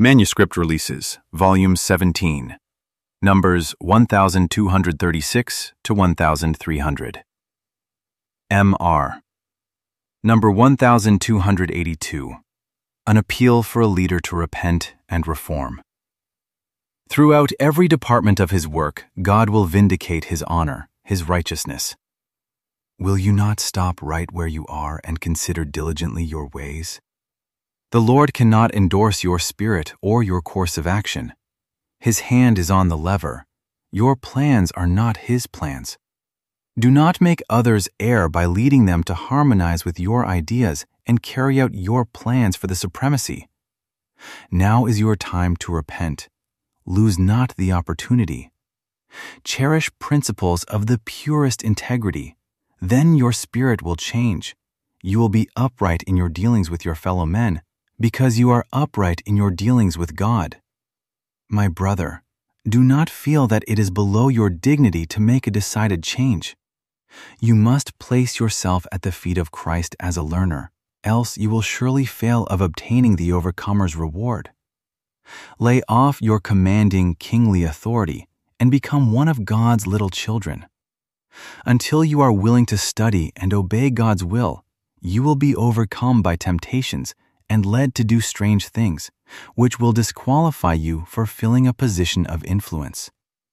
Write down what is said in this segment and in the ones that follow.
Manuscript Releases, Volume 17, Numbers 1236 to 1300. M.R. Number 1282, An Appeal for a Leader to Repent and Reform. Throughout every department of his work, God will vindicate his honor, his righteousness. Will you not stop right where you are and consider diligently your ways? The Lord cannot endorse your spirit or your course of action. His hand is on the lever. Your plans are not his plans. Do not make others err by leading them to harmonize with your ideas and carry out your plans for the supremacy. Now is your time to repent. Lose not the opportunity. Cherish principles of the purest integrity. Then your spirit will change. You will be upright in your dealings with your fellow men, because you are upright in your dealings with God. My brother, do not feel that it is below your dignity to make a decided change. You must place yourself at the feet of Christ as a learner, else you will surely fail of obtaining the overcomer's reward. Lay off your commanding, kingly authority and become one of God's little children. Until you are willing to study and obey God's will, you will be overcome by temptations and led to do strange things, which will disqualify you for filling a position of influence.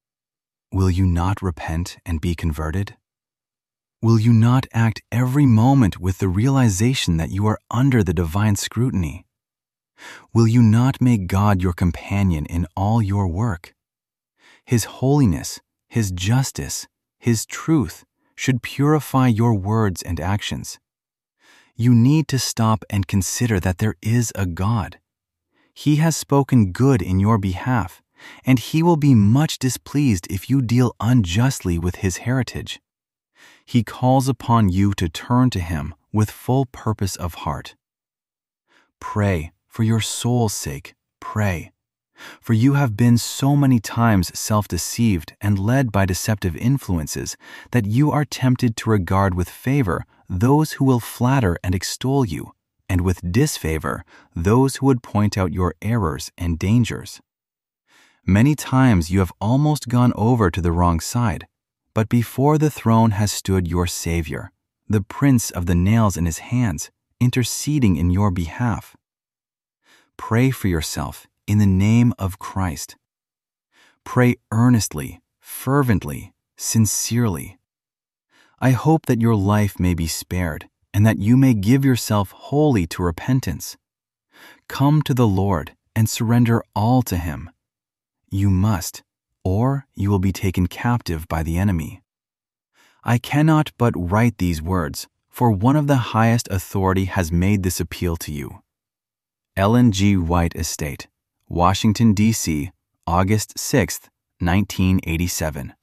Will you not repent and be converted? Will you not act every moment with the realization that you are under the divine scrutiny? Will you not make God your companion in all your work? His holiness, His justice, His truth should purify your words and actions. You need to stop and consider that there is a God. He has spoken good in your behalf, and He will be much displeased if you deal unjustly with His heritage. He calls upon you to turn to Him with full purpose of heart. Pray, for your soul's sake, pray. For you have been so many times self-deceived and led by deceptive influences that you are tempted to regard with favor those who will flatter and extol you, and with disfavor those who would point out your errors and dangers. Many times you have almost gone over to the wrong side, but before the throne has stood your Savior, the Prince of the nails in His hands, interceding in your behalf. Pray for yourself in the name of Christ. Pray earnestly, fervently, sincerely. I hope that your life may be spared and that you may give yourself wholly to repentance. Come to the Lord and surrender all to Him. You must, or you will be taken captive by the enemy. I cannot but write these words, for one of the highest authority has made this appeal to you. Ellen G. White Estate, Washington, D.C., August 6, 1987.